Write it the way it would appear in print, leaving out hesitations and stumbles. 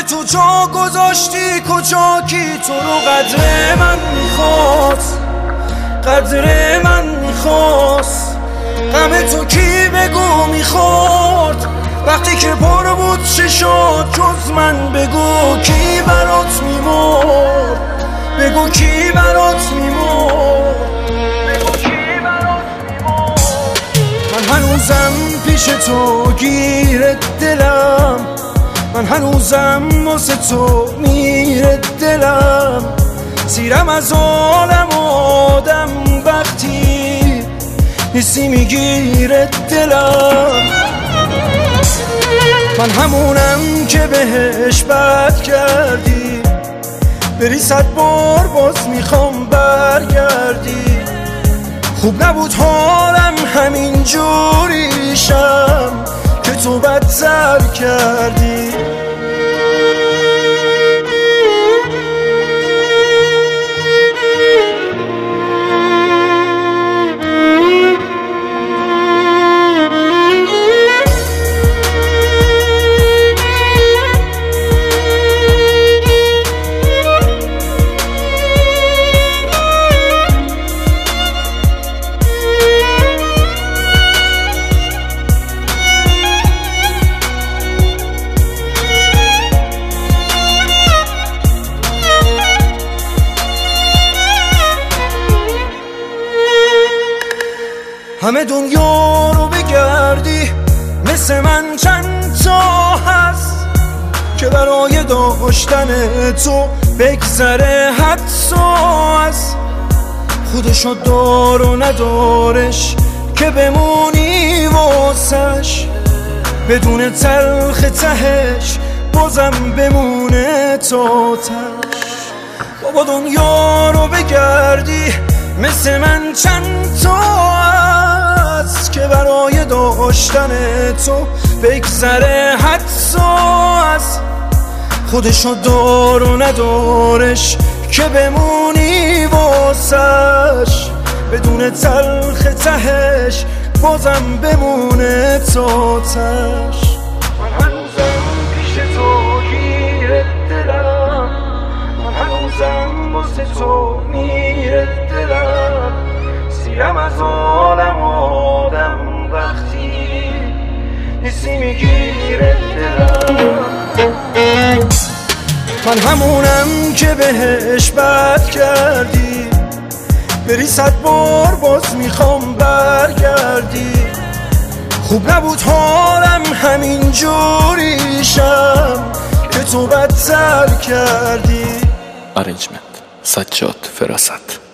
تو جا گذاشتی کجا کی تو رو قدر من میخواست، قدر من میخواست. غم تو کی بگو میخورد وقتی که پر بود چه شد جز من؟ بگو کی برات میمرد، بگو کی برات میمرد، بگو کی برات میمرد. من هنوزم پیش تو گیره دلم، من هنوزم واسه تو میره دلم. سیرم از عالم آدم وقتی حسی میگیره دلم. من همونم که بهش بد کردی، بری 100 بار باز میخوام برگردی. خوب نبود حالم همین جوریشم که تو بدتر کردی. همه دنیا رو بگردی مثل من چند تا هست که برای داشتن تو بگذره حتی از خودشو دار و ندارش که بمونی واسش. بدون تلخ تهش بازم بمونه تا تش. بابا دنیا رو بگردی مثل من چند تا هست که برای داشتن تو بگذره حتی از خودشو دار و ندارش که بمونی واسش. بدون تلخ تهش بازم بمونه تا تش. من هنوزم پیش تو گیره دلم، من هنوزم واسه تو میره دلم. سیرم از عالم آدم وقتی حسی میگیره دلم. من همونم که بهش بد کردی، بری 100 بار باز میخوام برگردی. خوب نبود حالم همین جوریشم که تو بدتر کردی. ارنجمنت سجاد فراست.